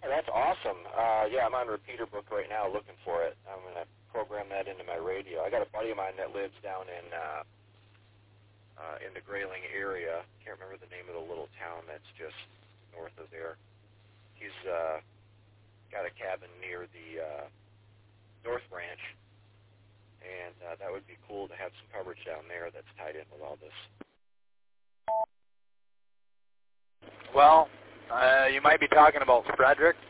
That's awesome. Yeah, I'm on Repeater Book right now looking for it. I'm going to program that into my radio. I got a buddy of mine that lives down in the Grayling area. Can't remember the name of the little town that's just north of there. He's got a cabin near the North Branch, and that would be cool to have some coverage down there that's tied in with all this. Well, you might be talking about Frederick.